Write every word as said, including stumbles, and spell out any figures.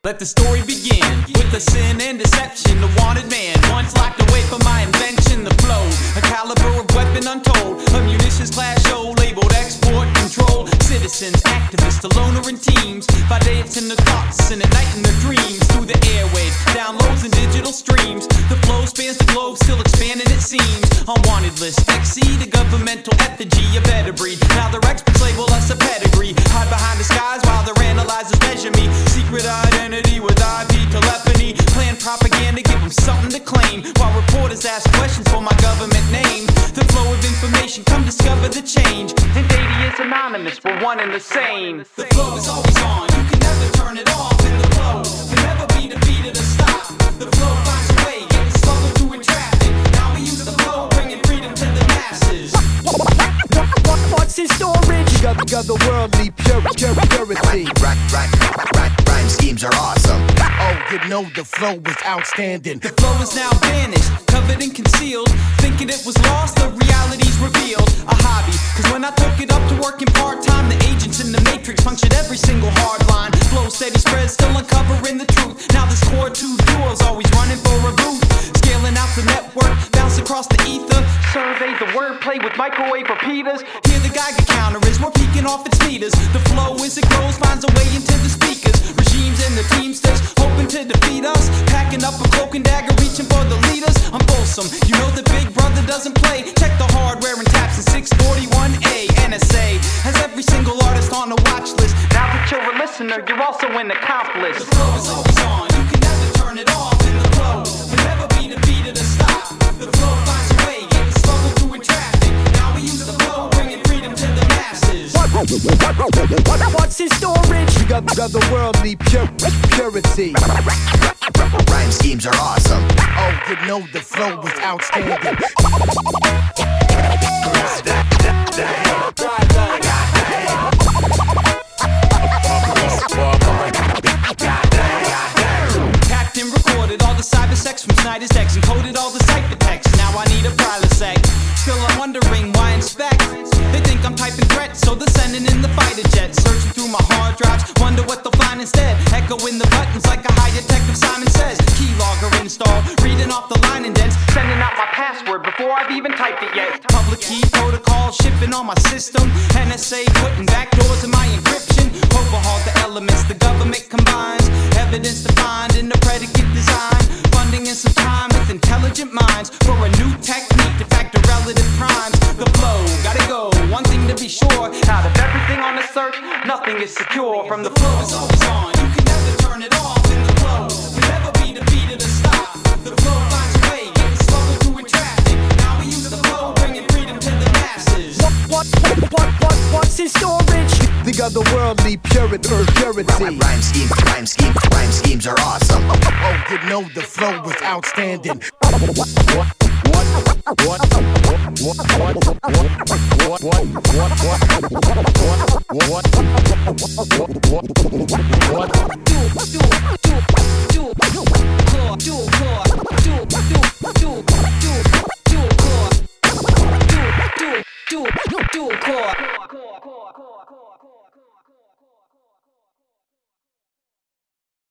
Let the story begin with the sin and deception. The wanted man, once locked away from my invention. The flow, a caliber of weapon untold. A munitions class show labeled export control. Citizens, activists, a loner in teams. By day it's in the thoughts and at night in the dreams. Through the airwaves, downloads and digital streams. The flow spans the globe, still expanding it seems. On wanted list, X C the governmental effigy. You better breed. Now their experts label us a pedigree. Hide behind disguise while their analyzers measure me. Secret identity with I P telephony. Plan propaganda, give them something to claim. While reporters ask questions for my government name. The flow of information, come discover the change. And data is anonymous, we're one and the same. The flow is always on, you can never turn it off. And the flow can never be defeated or stopped. The flow finds a way, getting smuggled through in traffic. Now we use the flow, bringing freedom to the masses. What's in storage? Got, got the worldly pure, pure, purity. Right, right, right, right, rhyme schemes are awesome. Oh, you know the flow was outstanding. The flow is now vanished, covered and concealed. Thinking it was lost, the reality's revealed. A hobby, cause when I took it up to working part-time, the agents in the matrix punctured every single hard line. Flow steady spread, still uncovering the truth. Now this core two duo's always running for a booth. Scaling out the network, bounce across the ether. Survey the wordplay with microwave repeaters. Here the Geiger counter is, we're peaking off its meters. The flow as it grows finds a way into the speakers. Regimes and the teamsters hoping to defeat us. Packing up a cloak and dagger, reaching for the leaders. I'm Folsom, you know the big brother doesn't play. Check the hardware and taps in six forty-one A. N S A has every single artist on the watch list. Now that you're a listener, you're also an accomplice. The flow is always on, you can never turn it off. And the flow can never be defeated or stopped. The flow finds a way, getting smuggled through in traffic. Now we use the flow, bringing freedom to the masses. What's in storage? We got, got the worldly pure, purity. Rhyme schemes are awesome. Oh, you know the flow was outstanding. Captain recorded all the cyber sex from Snyder's decks. Encoded all the ciphertext. Now I need a Prilosec. Still I'm wondering why inspect. They think I'm typing threats, so they're sending in the fighter jets. Searching through my hard drives, wonder what they'll find instead. Echoing the buttons like a high detective Simon Says. Keylogger installed, reading off the line indents. Sending out my password before I've even typed it yet. Public key protocol shipping on my system. N S A putting backdoors in my encryption. Overhauled the elements the government combines. Evidence to find in the predicate design. Funding and some time with intelligent minds. For a new technique to factor relative primes. The flow, gotta go, one thing to be sure. Out of everything on this earth, nothing is secure. From the flow is always on, you can never turn it off. And the flow can never be defeated or stopped. The flow finds a way, getting smuggled through in traffic. Now we use the flow, bringing freedom to the masses. What, what, what, what, what's in storage? They got the worldly purity. purity. Rhyme schemes, rhyme schemes, rhyme schemes are awesome. Oh, you know the flow was outstanding. Dual core.